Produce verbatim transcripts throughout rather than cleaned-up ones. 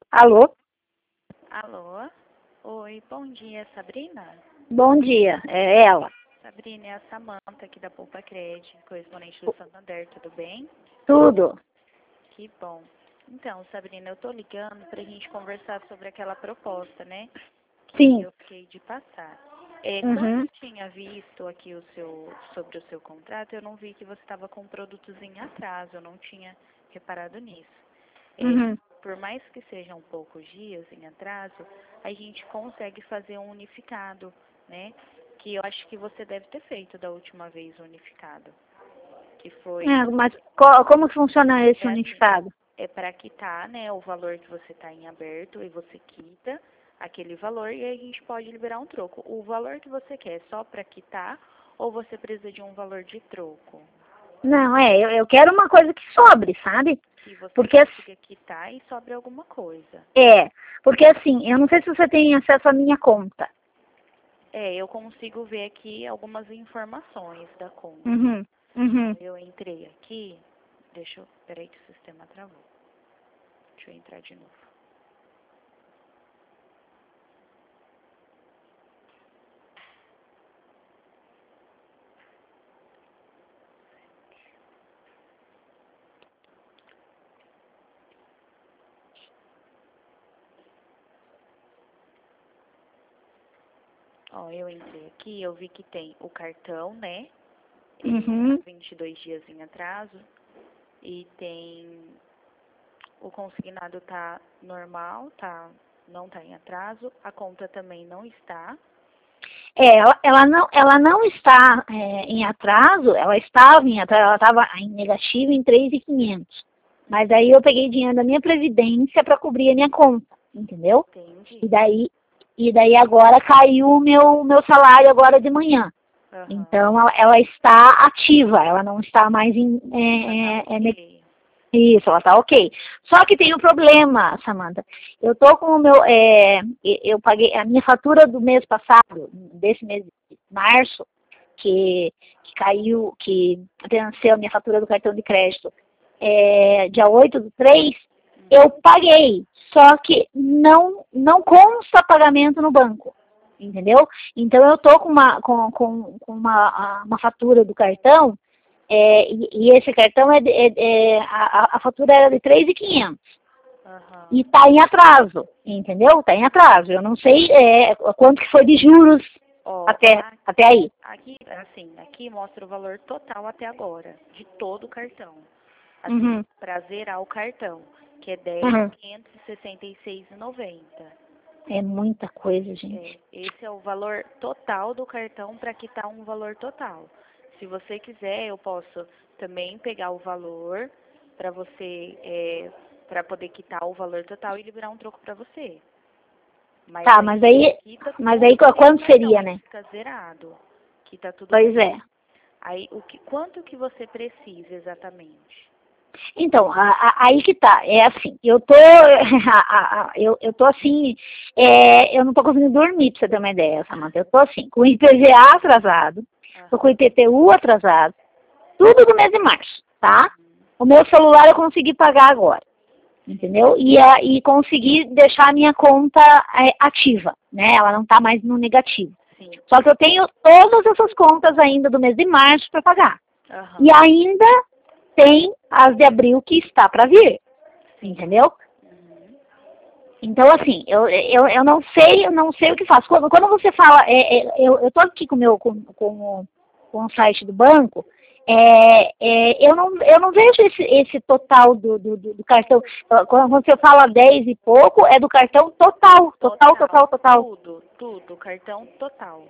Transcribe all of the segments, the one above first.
Alô? Alô? Oi, bom dia, Sabrina? Bom dia, é ela. Sabrina, é a Samanta aqui da Poupa Cred, correspondente do Santander, tudo bem? Tudo. Que bom. Então, Sabrina, eu tô ligando pra gente conversar sobre aquela proposta, né? Que Sim. eu fiquei de passar. É, quando Uhum. eu tinha visto aqui o seu, sobre o seu contrato, eu não vi que você estava com produtos em atraso, eu não tinha reparado nisso. É, Uhum. por mais que sejam poucos dias em atraso, a gente consegue fazer um unificado, né? Que eu acho que você deve ter feito da última vez o unificado. Que foi, É, mas co- como que funciona esse é assim, unificado? é para quitar, né, o valor que você está em aberto e você quita aquele valor e aí a gente pode liberar um troco. O valor que você quer é só para quitar ou você precisa de um valor de troco? Não, é, eu, eu quero uma coisa que sobre, sabe? Que você Porque, consiga quitar e sobre alguma coisa. é, porque assim, eu não sei se você tem acesso à minha conta. É, eu consigo ver aqui algumas informações da conta. Uhum. Uhum. Eu entrei aqui, deixa eu, peraí que o sistema travou. Deixa eu entrar de novo. Ó, eu entrei aqui, eu vi que tem o cartão, né? Uhum. É, vinte e dois dias em atraso. E tem o consignado tá normal, tá, não tá em atraso. A conta também não está. É, ela, ela não, ela não está é, em atraso, ela estava em atraso, ela estava em negativo em três mil e quinhentos. Mas aí eu peguei dinheiro da minha previdência para cobrir a minha conta, entendeu? Entendi. E daí, e daí agora caiu o meu, meu salário agora de manhã. Aham. Então ela, ela está ativa, ela não está mais em. É, Ela tá é, é, ne- ok. isso, ela está ok. Só que tem um problema, Samantha. Eu tô com o meu. É, e- eu paguei a minha fatura do mês passado, desse mês de março, que, que caiu, que venceu a minha fatura do cartão de crédito, é, dia oito do três, eu paguei. Só que não, não consta pagamento no banco. Entendeu? Então eu tô com uma, com, com, com uma, uma fatura do cartão, é, e, e esse cartão é, de, é, é a, a fatura era de três mil e quinhentos Aham. e está em atraso, entendeu? Está em atraso. Eu não sei é, quanto que foi de juros Ó, até, a- até aí. aqui, assim, aqui mostra o valor total até agora, de todo o cartão. Assim, Uhum, para zerar o cartão, que é dez mil uhum. quinhentos e sessenta e seis e noventa. É muita coisa, É, gente. esse é o valor total do cartão para quitar um valor total. Se você quiser, eu posso também pegar o valor para você, é, para poder quitar o valor total e liberar um troco para você. Mas Tá, aí mas aí, quita mas todo aí o seu quanto cartão, seria, ele né? fica zerado. Quita tudo Pois zerado. é. Aí o que, quanto que você precisa exatamente? Então, a- a- aí que tá, é assim, eu tô, a- a- a- eu, eu tô assim, é, eu não tô conseguindo dormir, pra você ter uma ideia, Samanta. Eu tô assim, com o I P V A atrasado, tô com o Aham. I P T U atrasado, tudo do mês de março, tá? O meu celular eu consegui pagar agora, Sim, entendeu? E, a, e consegui deixar a minha conta é, ativa, né? Ela não tá mais no negativo. sim. Só que eu tenho todas essas contas ainda do mês de março para pagar. E Aham. ainda tem as de abril que está para vir, Sim. entendeu? Uhum. Então, assim, eu, eu, eu não sei, eu não sei o que faço. Quando, quando você fala, é, é, eu, eu tô aqui com, o meu, com, com, o- com o site do banco, é, é, eu, não, eu não vejo esse, esse total do, do, do do cartão. Quando você fala dez e pouco, é do cartão total, total, Total. total, total. Tudo, tudo. Cartão total.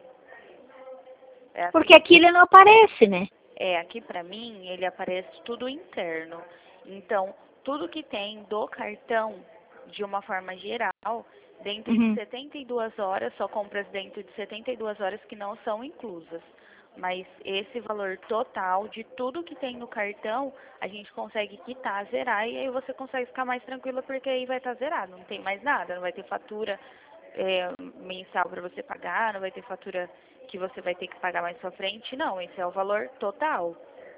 É Porque assim, aqui ele não aparece, né? é, aqui pra mim ele aparece tudo interno. Então, tudo que tem do cartão, de uma forma geral, dentro de Uhum. setenta e duas horas, só compras dentro de setenta e duas horas que não são inclusas. Mas esse valor total de tudo que tem no cartão, a gente consegue quitar, zerar, e aí você consegue ficar mais tranquila porque aí vai estar zerado, não tem mais nada, não vai ter fatura é, mensal para você pagar, não vai ter fatura que você vai ter que pagar mais pra frente, não, esse é o valor total.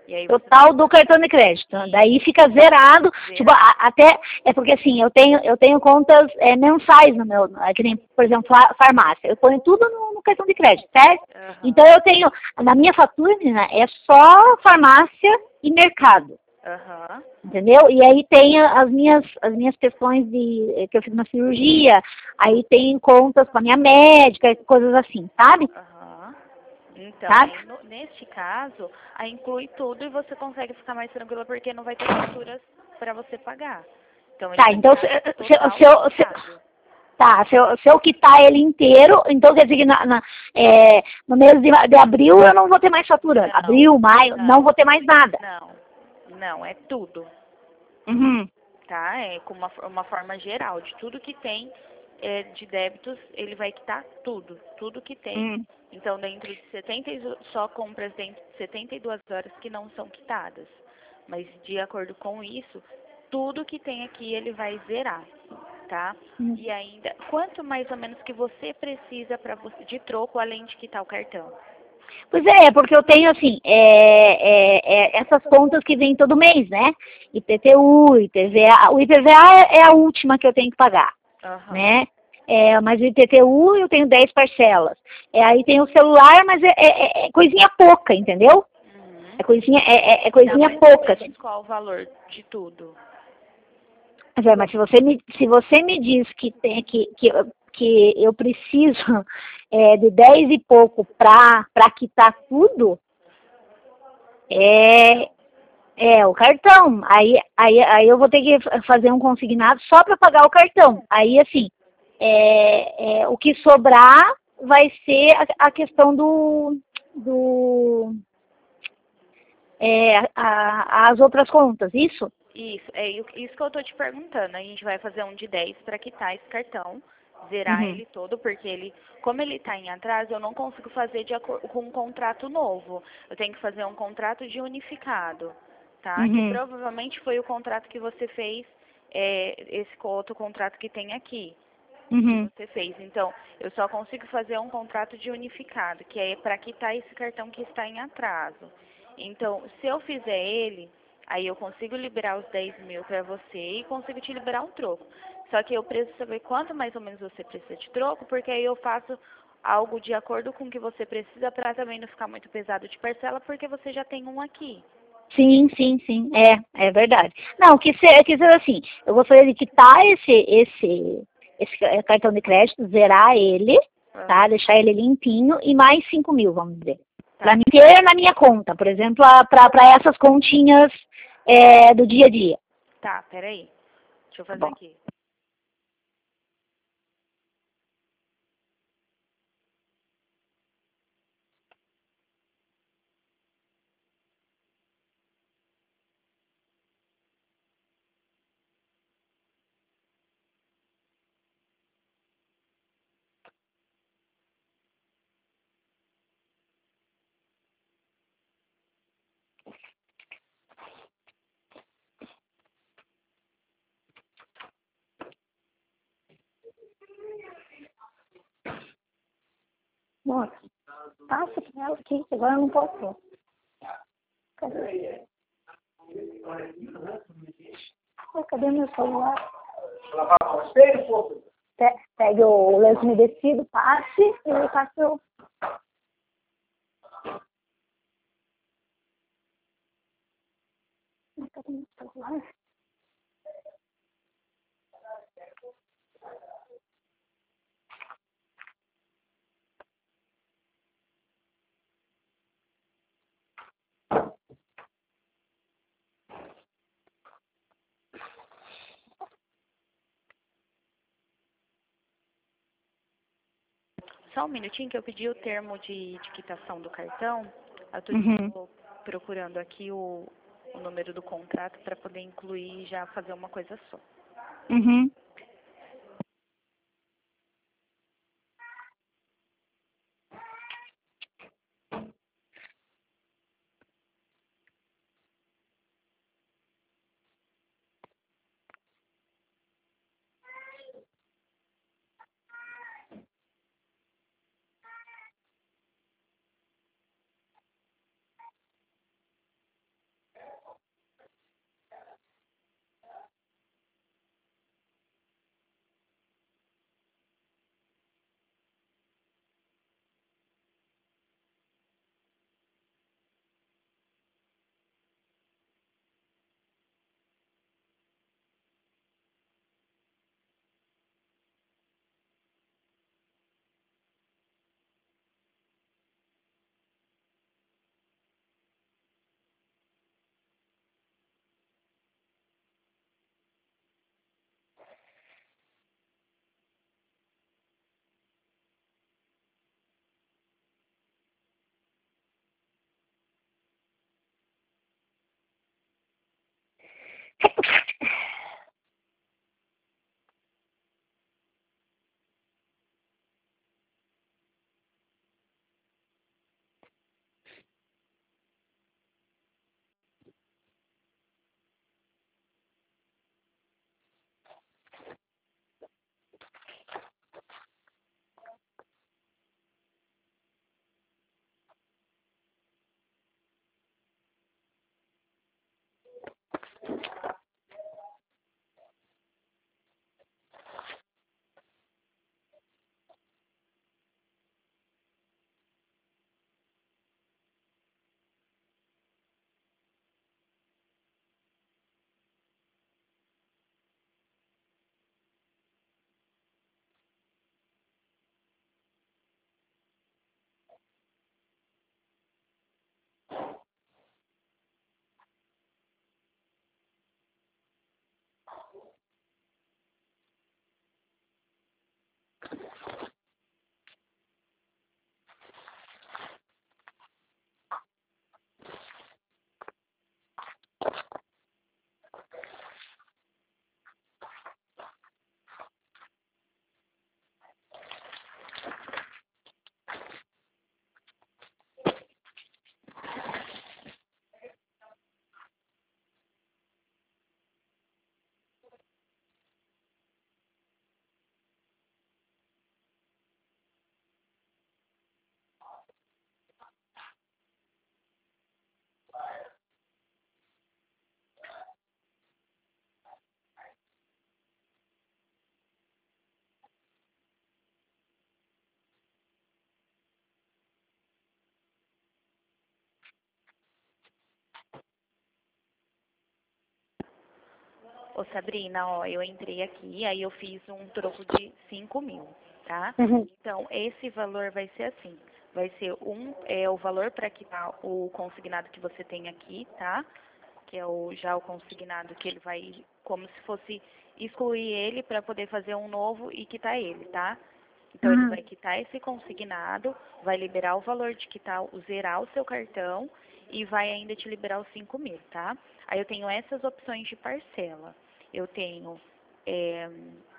E aí você Total do cartão de crédito. Daí fica zerado. Zero. Tipo, a- até. É porque assim, eu tenho, eu tenho contas é, mensais no meu. é que nem, por exemplo, fa- farmácia. Eu ponho tudo no, no cartão de crédito, certo? Aham. Então eu tenho. Na minha fatura, menina, é só farmácia e mercado. Aham. Entendeu? E aí tem a- as minhas, as minhas questões de eh, que eu fiz na cirurgia, aí tem contas com a minha médica, coisas assim, sabe? Aham. Então, Sabe? aí, no- neste caso, aí inclui tudo e você consegue ficar mais tranquila porque não vai ter faturas para você pagar. Então, ele Tá, vai então se, ficar se, total se, eu- se, quitado. tá, se eu, se eu quitar ele inteiro, então quer dizer que na, na- é, no mês de, de abril eu não vou ter mais fatura. Não, Abril, maio, não não, vou ter mais nada. não, não, é tudo, Uhum. tá? É com uma, uma forma geral, de tudo que tem é, de débitos, ele vai quitar tudo, tudo que tem. Hum. Então, dentro de setenta, e du- só compras dentro de setenta e duas horas que não são quitadas. Mas, de acordo com isso, tudo que tem aqui ele vai zerar, tá? Hum. E ainda, quanto mais ou menos que você precisa para você de troco além de quitar o cartão? Pois é, porque eu tenho assim, é, é, é, essas contas que vêm todo mês, né? I P T U, I P V A. O I P V A é, é a última que eu tenho que pagar, Aham. né? É, mas o I P T U eu tenho dez parcelas. É, aí tem o celular, mas é, é- é coisinha pouca, entendeu? Uhum. É coisinha, é, é- é Dá coisinha mais ou pouca, assim. menos qual o valor de tudo? Mas, é, mas se você me, se você me diz que, tem, que, que, que eu preciso é, de dez e pouco para quitar tudo, é, é o cartão. Aí, aí, aí eu vou ter que fazer um consignado só para pagar o cartão. Aí, assim, é, é, o que sobrar vai ser a, a questão do... do é, a- as outras contas, isso? Isso, é i- isso que eu tô te perguntando. A gente vai fazer um de dez para quitar esse cartão, zerar Uhum. ele todo, porque ele, como ele está em atraso, eu não consigo fazer de acordo com um contrato novo. Eu tenho que fazer um contrato de unificado, tá? Que Uhum. provavelmente foi o contrato que você fez, é, esse co- outro contrato que tem aqui, que Uhum. você fez. Então, eu só consigo fazer um contrato de unificado, que é para quitar esse cartão que está em atraso. Então, se eu fizer ele, aí eu consigo liberar os dez mil para você e consigo te liberar um troco. Só que eu preciso saber quanto mais ou menos você precisa de troco, porque aí eu faço algo de acordo com o que você precisa para também não ficar muito pesado de parcela, porque você já tem um aqui. Sim, sim, sim, é, é verdade. Não, que ser, que ser assim, eu gostaria de quitar esse, esse, esse ca- cartão de crédito, zerar ele, tá? Aham. Deixar ele limpinho e mais cinco mil, vamos dizer. Para Tá, mim ter na minha conta, por exemplo, para essas continhas é, do dia a dia. tá, peraí. Deixa eu Tá fazer bom. aqui. Nossa, passa pra ela aqui, agora eu não posso. Cadê? Ai, cadê meu celular? Pe- Pegue o lenço umedecido, passe e passe o... Ai, cadê meu celular? Só um minutinho que eu pedi o termo de, de quitação do cartão. Eu Uhum. estou procurando aqui o, o número do contrato para poder incluir e já fazer uma coisa só. Uhum. Ô Sabrina, ó, eu entrei aqui, aí eu fiz um troco de cinco mil, tá? Uhum. Então, esse valor vai ser assim. Vai ser um, é o valor para quitar o consignado que você tem aqui, tá? Que é o, já o consignado que ele vai, como se fosse excluir ele para poder fazer um novo e quitar ele, tá? Então, ele Uhum. vai quitar esse consignado, vai liberar o valor de quitar, o- zerar o seu cartão e vai ainda te liberar os cinco mil, tá? Aí eu tenho essas opções de parcela. Eu tenho, é,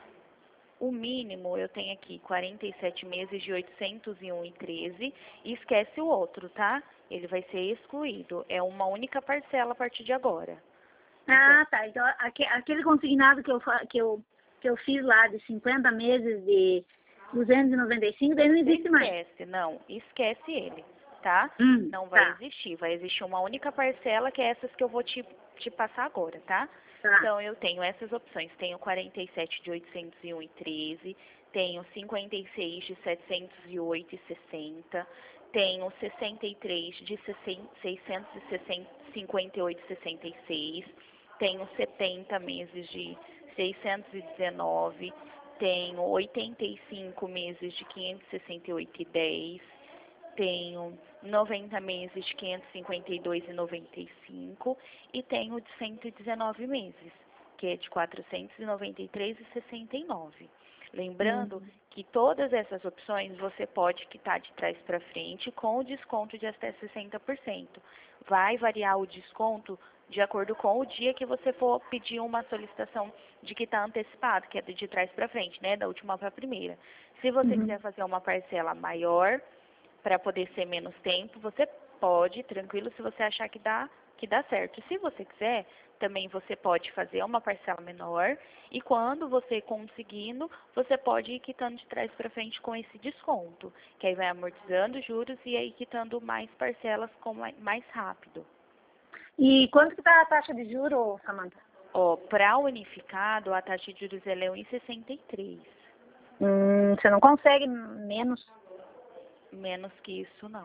o mínimo, eu tenho aqui quarenta e sete meses de oitocentos e um e treze e esquece o outro, tá? Ele vai ser excluído. É uma única parcela a partir de agora. Então, Ah, tá. Então, aque- aquele consignado que eu, fa- que eu, que eu fiz lá de cinquenta meses de duzentos e noventa e cinco, daí não existe mais. esquece, não, esquece ele, tá? Hum, Não vai tá, existir, vai existir uma única parcela que é essas que eu vou te, te passar agora, tá? tá. Então eu tenho essas opções, tenho quarenta e sete de oitocentos e um e treze, tenho cinquenta e seis de setecentos e oito e sessenta, tenho sessenta e três de seiscentos e cinquenta e oito e sessenta e seis, tenho setenta meses de seiscentos e dezenove, tenho oitenta e cinco meses de quinhentos e sessenta e oito e dez, tenho noventa meses de quinhentos e cinquenta e dois e noventa e cinco e tenho de cento e dezenove meses, que é de quatrocentos e noventa e três e sessenta e nove. Lembrando Hum. que todas essas opções você pode quitar de trás para frente com o desconto de até sessenta por cento. Vai variar o desconto de acordo com o dia que você for pedir uma solicitação de quitar antecipado, que é de trás para frente, né, da última para a primeira. Se você Uhum. quiser fazer uma parcela maior, para poder ser menos tempo, você pode, tranquilo, se você achar que dá, que dá certo. Se você quiser, também você pode fazer uma parcela menor e quando você conseguindo, você pode ir quitando de trás para frente com esse desconto, que aí vai amortizando os juros e aí quitando mais parcelas com mai- mais rápido. E quanto que tá a taxa de juros, Samantha? Ó, para unificado, a taxa de juros ela é um vírgula sessenta e três. Hum, você não consegue menos? Menos que isso, não.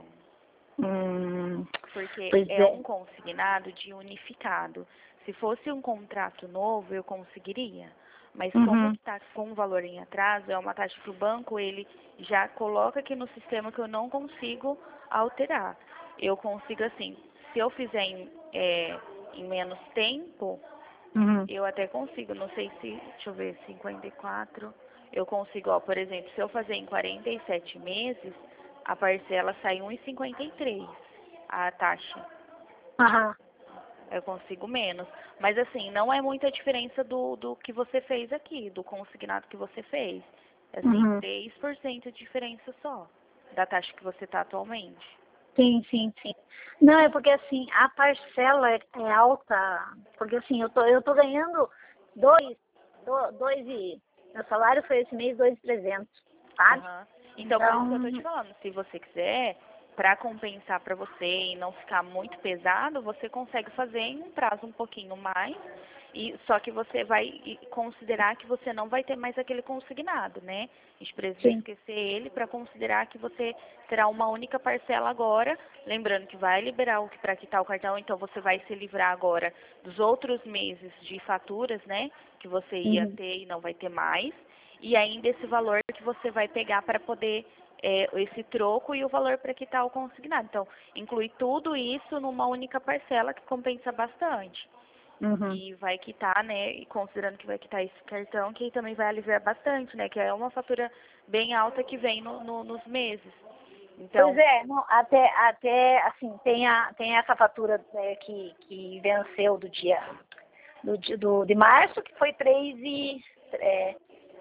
Hum, Porque pois é é. um consignado de unificado. Se fosse um contrato novo, eu conseguiria. Mas como Uhum. está com o valor em atraso, é uma taxa que o banco ele já coloca aqui no sistema que eu não consigo alterar. Eu consigo assim, se eu fizer em, é, em menos tempo, Uhum. eu até consigo, não sei se, deixa eu ver, cinquenta e quatro, eu consigo, ó, por exemplo, se eu fazer em quarenta e sete meses, a parcela sai um vírgula cinquenta e três, a taxa. Aham. Eu consigo menos. Mas assim, não é muita diferença do, do que você fez aqui, do consignado que você fez. Assim, Uhum. três por cento de diferença só, da taxa que você está atualmente. Sim, sim, sim. Não, é porque assim, a parcela é, é alta, porque assim, eu tô, eu tô ganhando dois, do- dois e, meu salário foi esse mês dois e trezentos, sabe? Aham. Então, por isso que eu tô te Então, falando, se você quiser, para compensar para você e não ficar muito pesado, você consegue fazer em um prazo um pouquinho mais, e só que você vai e- considerar que você não vai ter mais aquele consignado, né? A gente precisa sim. esquecer ele para considerar que você terá uma única parcela agora, lembrando que vai liberar o que para quitar o cartão, então você vai se livrar agora dos outros meses de faturas, né? Que você ia Uhum. ter e não vai ter mais e ainda esse valor que você vai pegar para poder, é, esse troco e o valor para quitar o consignado. Então, inclui tudo isso numa única parcela que compensa bastante. Uhum. E vai quitar, né, e considerando que vai quitar esse cartão, que também vai aliviar bastante, né, que é uma fatura bem alta que vem no, no- nos meses. Pois Então, é, não, até, até assim, tem, a, tem essa fatura né, que, que venceu do dia, do, dia- do, de março, que foi três e, é,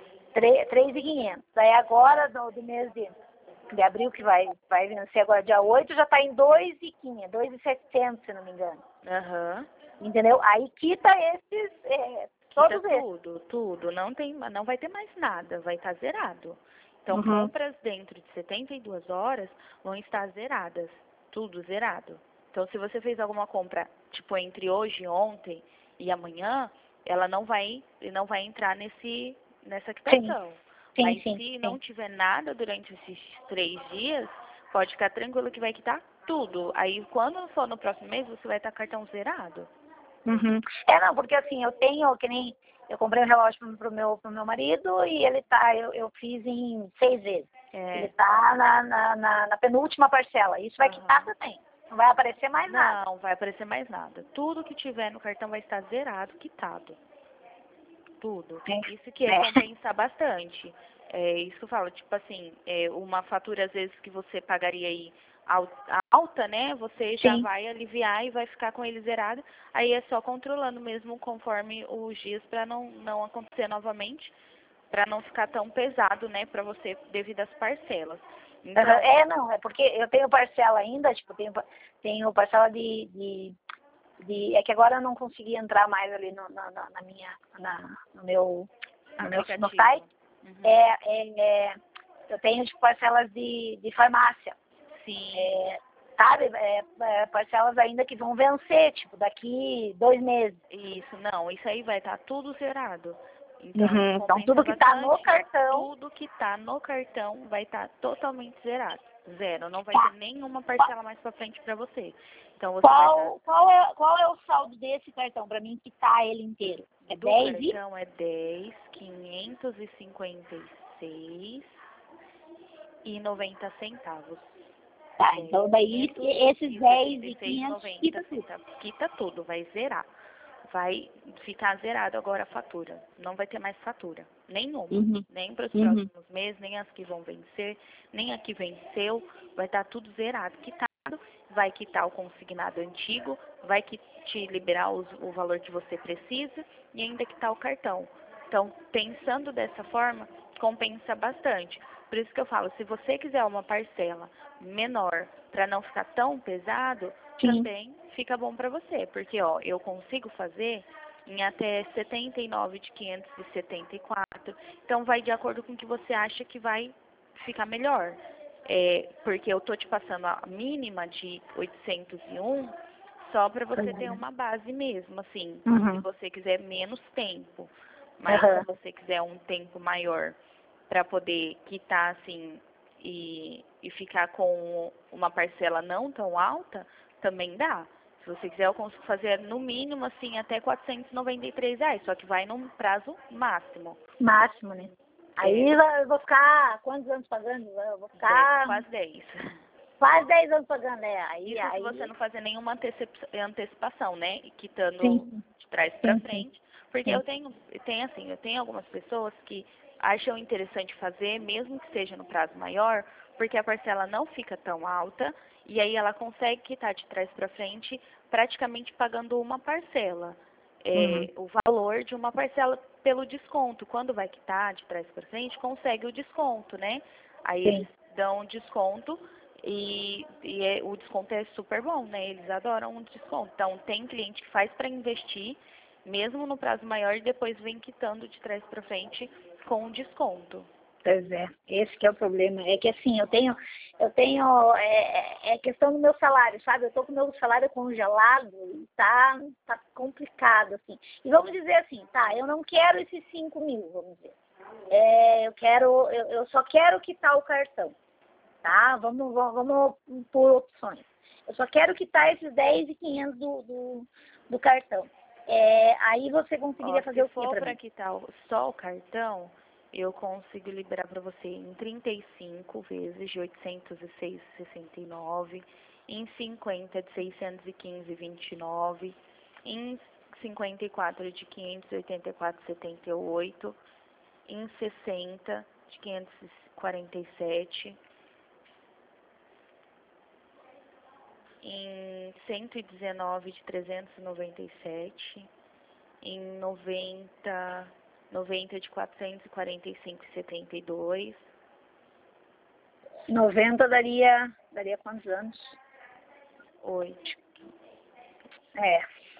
três e quinhentos. Daí agora, do, do mês de, de abril, que vai, vai vencer agora dia oito, já está em dois e quinhentos, dois e setecentos, se não me engano. aham. Entendeu? Aí quita esses, é, Quita todos esses. tudo, tudo. Não tem, não vai ter mais nada, vai estar zerado. Então, Uhum. compras dentro de setenta e duas horas vão estar zeradas, tudo zerado. Então, se você fez alguma compra, tipo, entre hoje e ontem e amanhã, ela não vai, não vai entrar nesse, nessa Sim, quitação. sim, Mas sim, se não sim. tiver nada durante esses três dias, pode ficar tranquilo que vai quitar tudo. Aí, quando for no próximo mês, você vai estar cartão zerado. Uhum. É, não, porque assim, eu tenho, que nem, eu comprei um relógio pro, pro meu, pro meu marido e ele tá, eu, eu fiz em seis vezes. É. Ele tá na, na, na, na penúltima parcela. Isso vai Uhum. quitar também. Não vai aparecer mais nada. Não, vai aparecer mais nada. Tudo que tiver no cartão vai estar zerado, quitado. Tudo. É. Isso que é, É. compensa bastante. É isso que eu falo, tipo assim, é uma fatura às vezes que você pagaria aí al- alta, né? Você já Sim. vai aliviar e vai ficar com ele zerado. Aí é só controlando mesmo conforme os dias para não, não acontecer novamente, para não ficar tão pesado, né, para você devido às parcelas. Então, Uhum. É, não, é porque eu tenho parcela ainda, tipo, tenho, tenho parcela de, de, de. É que agora eu não consegui entrar mais ali no, na, na, na minha, na, no meu, no meu no aplicativo. site. Uhum. É, é, é, eu tenho tipo, parcelas de, de farmácia. Sim. É, sabe, é, é, parcelas ainda que vão vencer, tipo, daqui dois meses. Isso, não, isso aí vai estar tudo zerado. Então, Uhum. Então, compensa tudo que está no bastante. cartão. Tudo que está no cartão vai estar totalmente zerado. Zero. Não vai Tá. ter nenhuma parcela mais para frente para você. Então, você Qual, vai qual, é, qual é o saldo desse cartão para mim quitar ele inteiro? É estar... Do dez e? cartão é dez, quinhentos e cinquenta e seis e noventa centavos. Tá, então daí esses dez e quinhentos quita tudo. centavos. Quita tudo, vai zerar. Vai ficar zerado agora a fatura. Não vai ter mais fatura. Nenhuma. Uhum. Nem para os Uhum. próximos meses, nem as que vão vencer, nem a que venceu. Vai estar tudo zerado, quitado. Vai quitar o consignado antigo, vai que te liberar os, o valor que você precisa e ainda quitar o cartão. Então, pensando dessa forma, compensa bastante. Por isso que eu falo, se você quiser uma parcela menor para não ficar tão pesado, Sim. também fica bom para você. Porque, ó, eu consigo fazer em até setenta e nove de quinhentos e setenta e quatro. Então, vai de acordo com o que você acha que vai ficar melhor. É, porque eu tô te passando a mínima de oitocentos e um só para você ter uma base mesmo, assim. Uhum. Se você quiser menos tempo. Mas Uhum. se você quiser um tempo maior para poder quitar, assim, e, e ficar com uma parcela não tão alta, também dá. Se você quiser, eu consigo fazer no mínimo, assim, até quatrocentos e noventa e três reais, só que vai num prazo máximo. Máximo, né? Aí eu vou ficar quantos anos pagando? Eu vou ficar Dez, quase dez. quase dez anos pagando, né? Aí, Isso aí... se você não fazer nenhuma antecip- antecipação, né? E quitando Sim. de trás para Sim, sim. frente. Porque Sim. eu tenho, eu tenho assim, eu tenho algumas pessoas que acham interessante fazer, mesmo que seja no prazo maior, porque a parcela não fica tão alta e aí ela consegue quitar de trás para frente praticamente pagando uma parcela. É, Uhum. o valor de uma parcela pelo desconto. Quando vai quitar de trás para frente, consegue o desconto, né? Aí Sim. eles dão desconto e, e é, o desconto é super bom, né? Eles adoram o desconto. Então, tem cliente que faz para investir, mesmo no prazo maior, e depois vem quitando de trás para frente com desconto. Pois é, esse que é o problema. É que assim, eu tenho, eu tenho, é, é questão do meu salário, sabe? Eu tô com o meu salário congelado e tá, tá complicado, assim. E vamos dizer assim, tá, eu não quero esses cinco mil, vamos dizer. É, eu quero, eu, eu só quero quitar o cartão, tá? Vamos, vamos, vamos por opções. Eu só quero quitar esses dez e quinhentos do, do, do cartão. É, aí você conseguiria Ó, fazer se o quê for pra para mim? quitar o- só o cartão, eu consigo liberar para você em trinta e cinco vezes de oitocentos e seis e sessenta e nove, em cinquenta de seiscentos e quinze e vinte e nove, em cinquenta e quatro de quinhentos e oitenta e quatro e setenta e oito, em sessenta de quinhentos e quarenta e sete, em cento e dezenove de trezentos e noventa e sete, em noventa, noventa de quatrocentos e quarenta e cinco e setenta e dois. noventa daria, daria quantos anos? oito. É.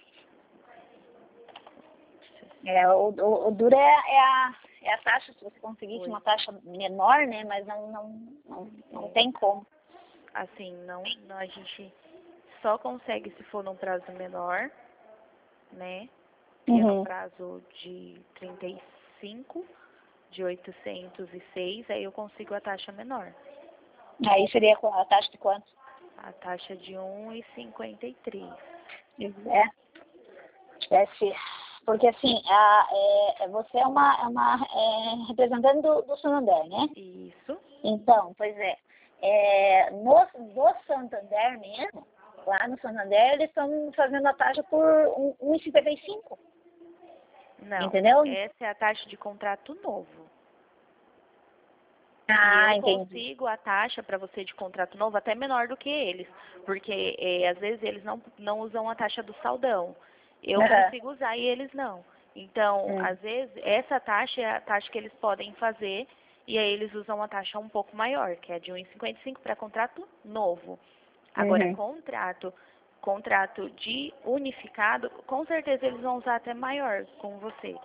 É, o, o, o duro é, é, a, é a taxa, se você conseguisse Oito. uma taxa menor, né? Mas não, não, não, não tem como. Assim, não, não, a gente só consegue se for num prazo menor, né? Que é no Uhum. prazo de trinta e cinco, de oitocentos e seis, aí eu consigo a taxa menor. Aí seria a taxa de quanto? A taxa de um e cinquenta e três. É. Tivesse Porque assim, a, é, você é uma, é uma é, representante do, do Santander, né? Isso. Então, pois é. é no, do Santander mesmo, lá no Santander, eles estão fazendo a taxa por um um e cinquenta e cinco. Não, entendeu? essa é a taxa de contrato novo. Ah, E eu entendi. consigo a taxa para você de contrato novo até menor do que eles, porque é, às vezes eles não, não usam a taxa do saldão. Eu Uhum. consigo usar e eles não. Então, Hum. às vezes, essa taxa é a taxa que eles podem fazer e aí eles usam uma taxa um pouco maior, que é de um e cinquenta e cinco para contrato novo. Agora, Uhum. contrato, contrato de unificado, com certeza eles vão usar até maior com você.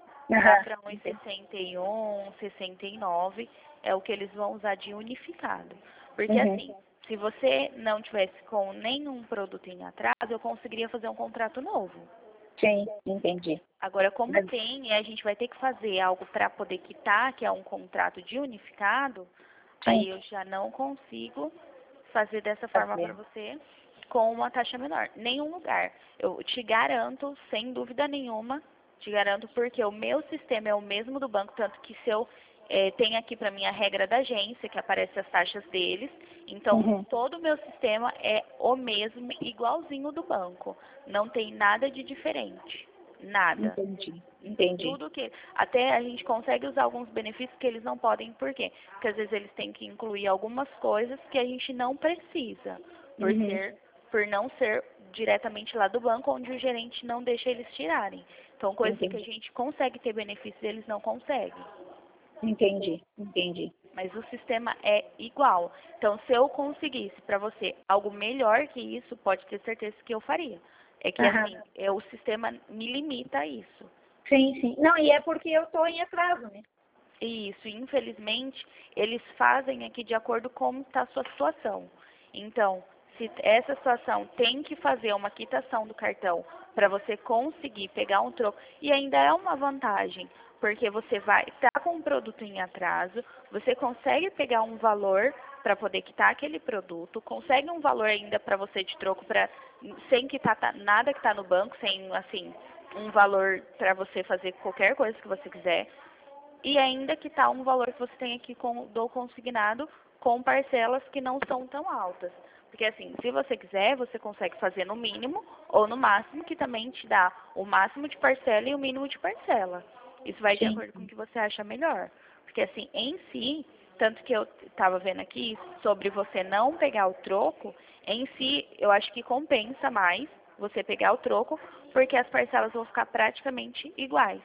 Lá para um e sessenta e um, sessenta e nove é o que eles vão usar de unificado. Porque Uhum. assim, se você não tivesse com nenhum produto em atraso, eu conseguiria fazer um contrato novo. Sim, entendi. Agora, como Mas- tem e a gente vai ter que fazer algo para poder quitar, que é um contrato de unificado, aí Sim. eu já não consigo fazer dessa forma para você com uma taxa menor. Nenhum lugar. Eu te garanto, sem dúvida nenhuma, te garanto porque o meu sistema é o mesmo do banco, tanto que se eu eh, tenho aqui para mim a regra da agência, que aparece as taxas deles, então Uhum. todo o meu sistema é o mesmo, igualzinho do banco. Não tem nada de diferente. Nada. Entendi, entendi. Tudo que. Até a gente consegue usar alguns benefícios que eles não podem, por quê? Porque às vezes eles têm que incluir algumas coisas que a gente não precisa, por Uhum. ser, por não ser diretamente lá do banco, onde o gerente não deixa eles tirarem. Então, coisas que a Entendi, gente consegue ter benefícios, eles não conseguem. entendi, entendi. Mas o sistema é igual. Então, se eu conseguisse para você algo melhor que isso, pode ter certeza que eu faria. É que Aham. assim, é, o sistema me limita a isso. Sim, sim. Não, e é porque eu estou em atraso, né? Isso, infelizmente, eles fazem aqui de acordo com como está a sua situação. Então, se essa situação tem que fazer uma quitação do cartão para você conseguir pegar um troco, e ainda é uma vantagem, porque você vai estar com um produto em atraso, você consegue pegar um valor para poder quitar aquele produto, consegue um valor ainda para você de troco para sem quitar tá- nada que está no banco, sem assim um valor para você fazer qualquer coisa que você quiser. E ainda que tá um valor que você tem aqui com, do consignado com parcelas que não são tão altas. Porque assim, se você quiser, você consegue fazer no mínimo ou no máximo, que também te dá o máximo de parcela e o mínimo de parcela. Isso vai de Sim. acordo com o que você acha melhor. Porque assim, em si, tanto que eu estava vendo aqui sobre você não pegar o troco, em si, eu acho que compensa mais você pegar o troco, porque as parcelas vão ficar praticamente iguais.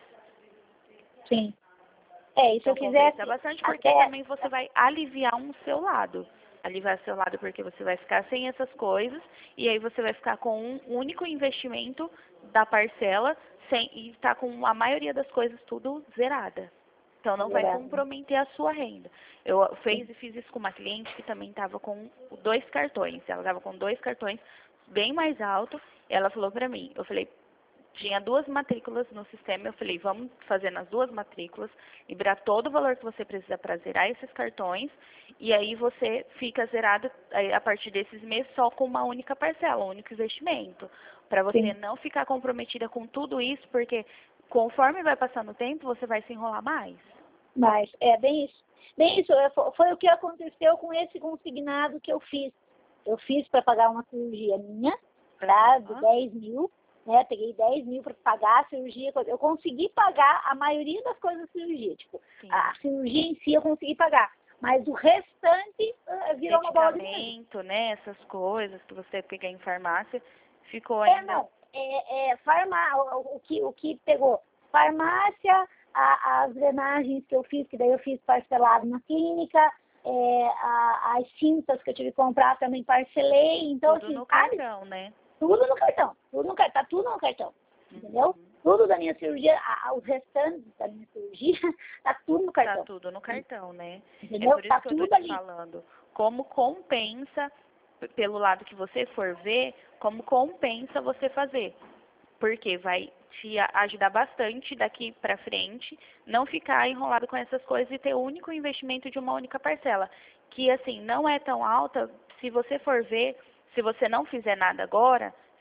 Sim. É, e se eu Então compensa quisesse bastante porque até. também você vai aliviar um seu lado. Aliviar seu lado porque você vai ficar sem essas coisas e aí você vai ficar com um único investimento da parcela sem, e está com a maioria das coisas tudo zerada. Então não vai Zerado. comprometer a sua renda. Eu Sim. fiz, fiz isso com uma cliente que também estava com dois cartões. Ela estava com dois cartões bem mais alto. Ela falou para mim, eu falei, tinha duas matrículas no sistema, eu falei, vamos fazer nas duas matrículas, liberar todo o valor que você precisa para zerar esses cartões, e aí você fica zerado eh, a partir desses meses só com uma única parcela, um único investimento, para você Sim. não ficar comprometida com tudo isso, porque conforme vai passando o tempo, você vai se enrolar mais. Mas é bem isso. Bem isso, é, fo- foi o que aconteceu com esse consignado que eu fiz. Eu fiz para pagar uma cirurgia minha, tá? De Aham. dez mil, né? Peguei dez mil para pagar a cirurgia. Eu consegui pagar a maioria das coisas da cirurgia. Tipo, Sim. a cirurgia em si eu consegui pagar. Mas o restante uh, virou uma bola de neve. Medicamento, né, essas coisas que você pegar em farmácia, ficou É, ainda. não. É, é farmá, o, o, que, o que pegou? Farmácia, a, as drenagens que eu fiz, que daí eu fiz parcelado na clínica, é, a, as cintas que eu tive que comprar também parcelei. Então, Tudo assim, no sabe? cartão, né? Tudo no cartão. Tudo no cartão. Tá tudo no cartão. Entendeu? Uhum. Tudo da minha cirurgia, a, a, os restantes da minha cirurgia, tá tudo no Tá cartão. tudo no cartão, né? É Entendeu? por isso Tá que eu tô tudo te ali. falando. Como compensa, p- pelo lado que você for ver, como compensa você fazer. Porque vai te a- ajudar bastante daqui pra frente, não ficar enrolado com essas coisas e ter o único investimento de uma única parcela. Que, assim, não é tão alta, se você for ver, se você não fizer nada agora,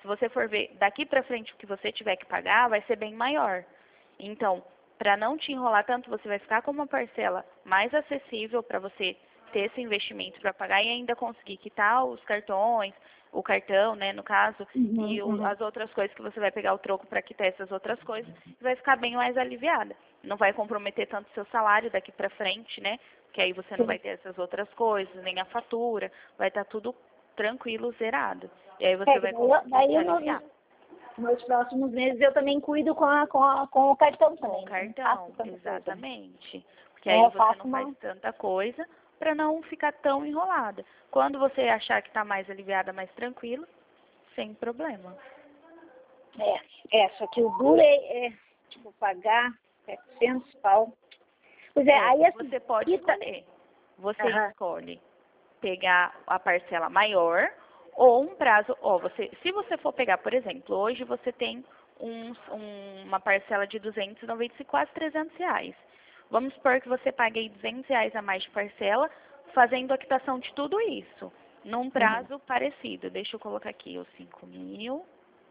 se você for ver daqui para frente o que você tiver que pagar, vai ser bem maior. Então, para não te enrolar tanto, você vai ficar com uma parcela mais acessível para você ter esse investimento para pagar e ainda conseguir quitar os cartões, o cartão, né, no caso, Uhum, e o, uhum. as outras coisas que você vai pegar o troco para quitar essas outras coisas, e vai ficar bem mais aliviada. Não vai comprometer tanto o seu salário daqui para frente, né, que aí você não Sim. vai ter essas outras coisas, nem a fatura, vai estar tudo tranquilo, zerado. E aí você É, vai daí, eu- conseguir daí se eu não- aliviar. nos próximos meses eu também cuido com, a, com, a, com o cartão Com o também, né? Não faço cartão, tanta coisa. exatamente. Porque É, aí eu você não faço faz uma. tanta coisa para não ficar tão enrolada. Quando você achar que está mais aliviada, mais tranquilo, sem problema. É, é, só que o duro é, é tipo, pagar setecentos pau. Pois é, É, aí assim, você pode quita- escolher. Você Aham. escolhe pegar a parcela maior ou um prazo. Ó, você, se você for pegar, por exemplo, hoje você tem uns- um- uma parcela de duzentos e noventa e cinco, quase trezentos reais. Vamos supor que você pague aí duzentos reais a mais de parcela, fazendo a quitação de tudo isso, num prazo parecido. Deixa eu colocar aqui os cinco mil.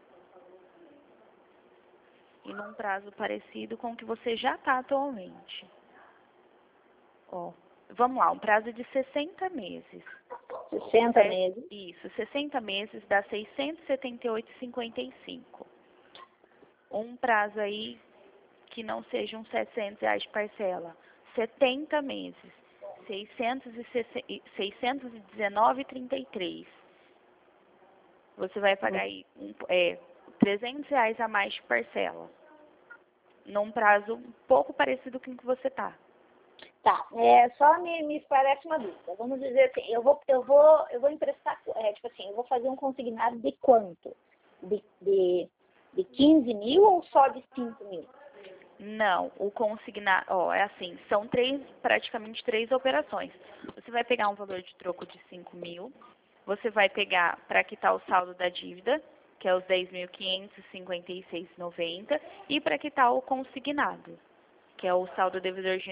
E num prazo parecido com o que você já está atualmente. Ó, vamos lá, um prazo de sessenta meses. sessenta É, meses. isso, sessenta meses dá seiscentos e setenta e oito reais e cinquenta e cinco. Um prazo aí que não seja uns setecentos reais de parcela. setenta meses, seiscentos e dezenove reais e trinta e três. Você vai pagar aí um, é, trezentos reais a mais de parcela. Num prazo um pouco parecido com o que você está. Tá, é, só me, me parece uma dúvida. Vamos dizer assim, eu vou, eu vou, eu vou emprestar, é, tipo assim, eu vou fazer um consignado de quanto? De, de, de quinze mil ou só de cinco mil? Não, o consignar, ó, é assim, são três, praticamente três operações. Você vai pegar um valor de troco de cinco mil, você vai pegar para quitar o saldo da dívida, que é os dez mil quinhentos e cinquenta e seis reais e noventa, e para quitar o consignado, que é o saldo devedor de